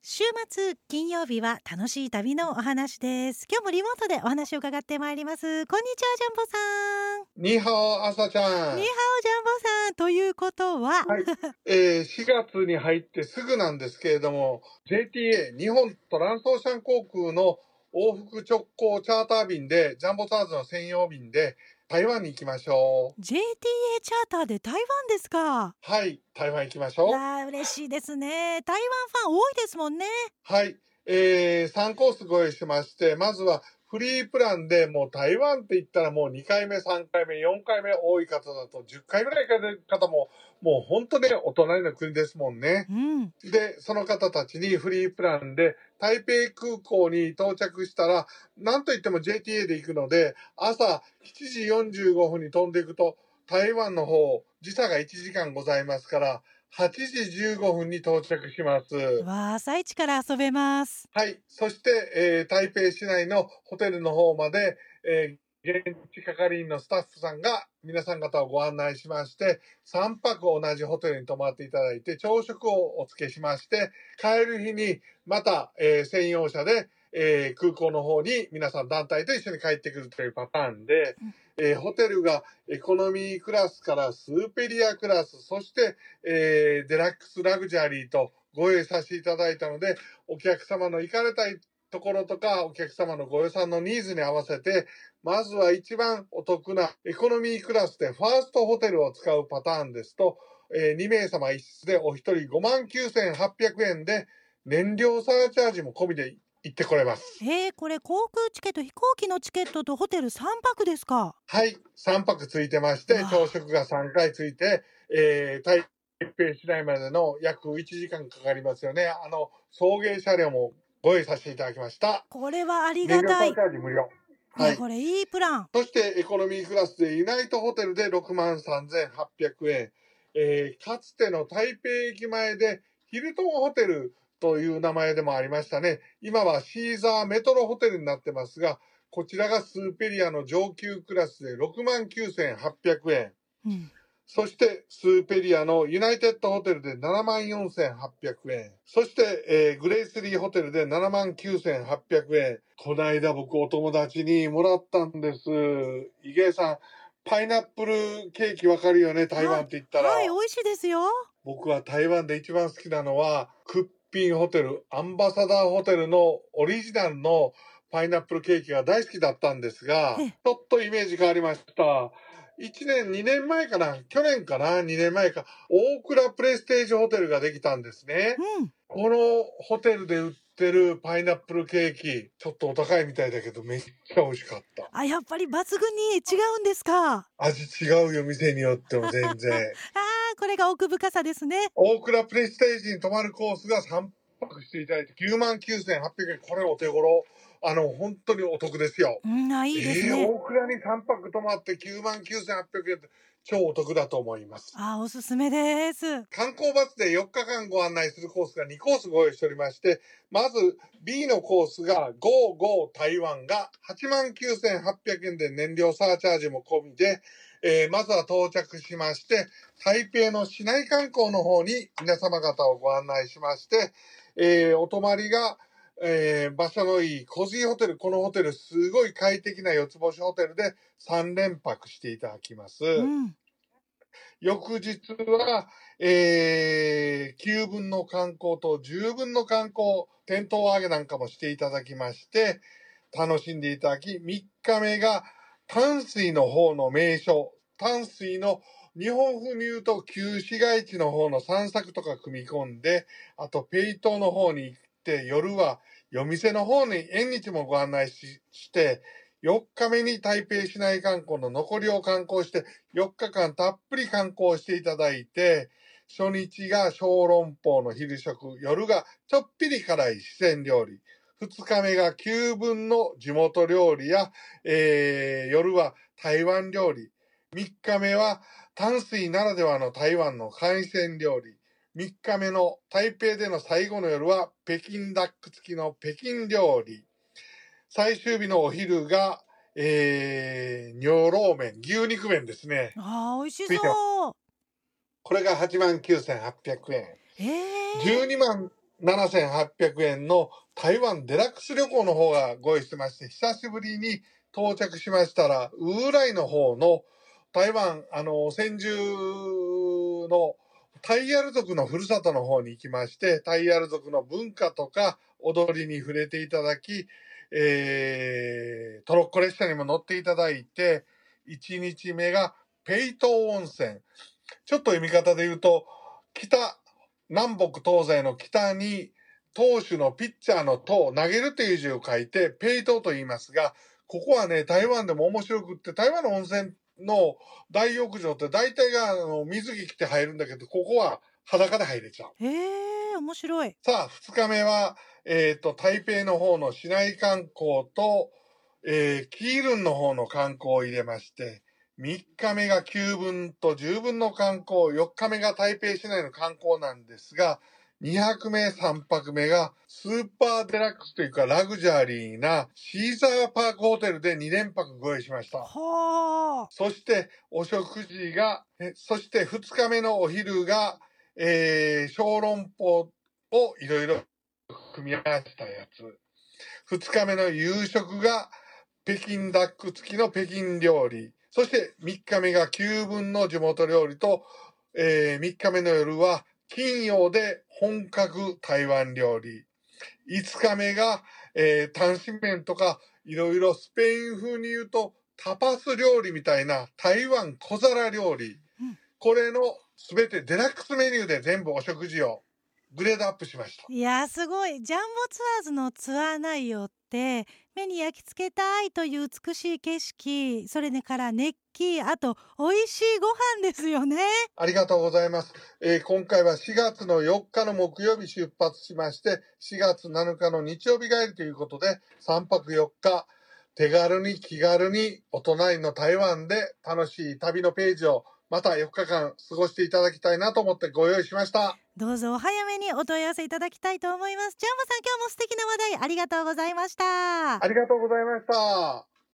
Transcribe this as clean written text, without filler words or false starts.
週末金曜日は楽しい旅のお話です。今日もリモートでお話を伺ってまいります。こんにちは、ジャンボさん。 にはお、朝ちゃん。 にハオ、ジャンボさん。ということは、 はい。4月に入ってすぐなんですけれども、JTA、日本トランスオーシャン航空の往復直行チャーター便で、ジャンボサーズの専用便で台湾に行きましょう。 JTA チャーターで台湾ですか。 はい、台湾行きましょう。 わあ、嬉しいですね。台湾ファン多いですもんね。 はい。3コースご用意しまして、まずはフリープランでもう台湾って言ったらもう2回目、3回目、4回目多い方だと10回ぐらい行かれる方ももう本当にお隣の国ですもんね。で、その方たちにフリープランで台北空港に到着したら、なんといっても JTA で行くので、朝7時45分に飛んでいくと、台湾の方、時差が1時間ございますから、8時15分に到着します。 わあ、朝一から遊べます。 はい。そして、台北市内のホテルの方まで、現地係員のスタッフさんが皆さん方をご案内しまして、3泊同じホテルに泊まっていただいて、朝食をお付けしまして、帰る日にまた、専用車で、空港の方に皆さん団体と一緒に帰ってくるというパターンで、ホテルがエコノミークラスからスーペリアクラス、そして、デラックスラグジュアリーとご用意させていただいたので、お客様の行かれたいところとか、お客様のご予算のニーズに合わせて、まずは一番お得なエコノミークラスでファーストホテルを使うパターンですと、2名様1室でお一人59,800円で、燃料サーチャージも込みで行ってこれます。 これ航空チケット、飛行機のチケットとホテル3泊ですか。 はい、3泊ついてまして、朝食が3回ついて、台北市内までの約1時間かかりますよね。送迎車両もご用意させていただきました。 これはありがたい。 燃料サーチャージ無料。 はい、これいいプラン。 そしてエコノミークラスでユナイトホテルで63,800円。かつての台北駅前でヒルトンホテルという名前でもありましたね。今はシーザーメトロホテルになってますが、こちらがスーペリアの上級クラスで69,800円。そしてスーペリアのユナイテッドホテルで74,800円。そして、グレイスリーホテルで79,800円。この間僕お友達にもらったんです。イゲイさん、パイナップルケーキわかるよね、台湾って言ったら。 はい、美味しいですよ。 僕は台湾で一番好きなのは、クッピンホテル、アンバサダーホテルのオリジナルのパイナップルケーキが大好きだったんですが、ちょっとイメージ変わりました。1年、2年前かな、去年かな、2年前か、大倉プレステージホテルができたんですね。このホテルで売ってるパイナップルケーキ、ちょっとお高いみたいだけど、めっちゃ美味しかった。 やっぱり抜群に違うんですか。 味違うよ、店によっても全然。 これが奥深さですね。 大倉プレステージに泊まるコースが3泊していただいて、99,800円。これお手頃。本当にお得ですよ。 いいですね。 大倉に3泊泊まって99,800円って超お得だと思います。 おすすめです。 観光バスで4日間ご案内するコースが2コースご用意しておりまして、まず B のコースが GO!GO! 台湾が89,800円で燃料サーチャージも込みで、まずは到着しまして、台北の市内観光の方に皆様方をご案内しまして、お泊まりが場所のいいコジーホテル、このホテルすごい快適な4つ星ホテルで3連泊していただきます。翌日は、9分の観光と10分の観光、店頭揚げなんかもしていただきまして、楽しんでいただき、3日目が淡水の方の名所、淡水の日本風に言うと旧市街地の方の散策とか組み込んで、あとペイ島の方に行って、夜は夜店の方に縁日もご案内して、4日目に台北市内観光の残りを観光して、4日間たっぷり観光していただいて、初日が小籠包の昼食、夜がちょっぴり辛い四川料理、2日目が9分の地元料理や、夜は台湾料理、3日目は淡水ならではの台湾の海鮮料理、3日目の台北での最後の夜は北京ダック付きの北京料理、最終日のお昼が、ニョロー麺、牛肉麺ですね。 美味しそう。 これが89,800円。12万 7800円の台湾デラックス旅行の方がご用意してまして、久しぶりに到着しましたら、ウーライの方の台湾、先住のタイヤル族のふるさとの方に行きまして、タイヤル族の文化とか踊りに触れていただき、トロッコ列車にも乗っていただいて、1日目がペイトー温泉。ちょっと読み方で言うと、南北東西の北に投手のピッチャーの投、投げるという字を書いて、ペイトーと言いますが、ここはね、台湾でも面白くって、台湾の温泉の大浴場って大体が水着着て入るんだけど、ここは裸で入れちゃう。 面白い。 さあ、2日目は、台北の方の市内観光と、キールンの方の観光を入れまして、3日目が9分と10分の観光、4日目が台北市内の観光なんですが、2泊目、3泊目がスーパーデラックスというかラグジュアリーなシーザーパークホテルで2連泊ご用意しました。 はあ。 そしてお食事が、そして2日目のお昼が、小籠包をいろいろ組み合わせたやつ。2日目の夕食が北京ダック付きの北京料理。そして3日目が9分の地元料理と、3日目の夜は金曜で本格台湾料理。5日目が、単身麺とかいろいろスペイン風に言うとタパス料理みたいな台湾小皿料理。これのすべてデラックスメニューで全部お食事をグレードアップしました。 いやすごい。ジャンボツアーズのツアー内容って目に焼き付けたいという美しい景色、それから熱気、あと美味しいご飯ですよね。 ありがとうございます。今回は4月の4日の木曜日出発しまして、4月7日の日曜日帰りということで、3泊4日、手軽に気軽にお隣の台湾で楽しい旅のページをまた4日間過ごしていただきたいなと思ってご用意しました。 どうぞお早めにお問い合わせいただきたいと思います。ジャンボさん、今日も素敵な話題ありがとうございました。 ありがとうございました。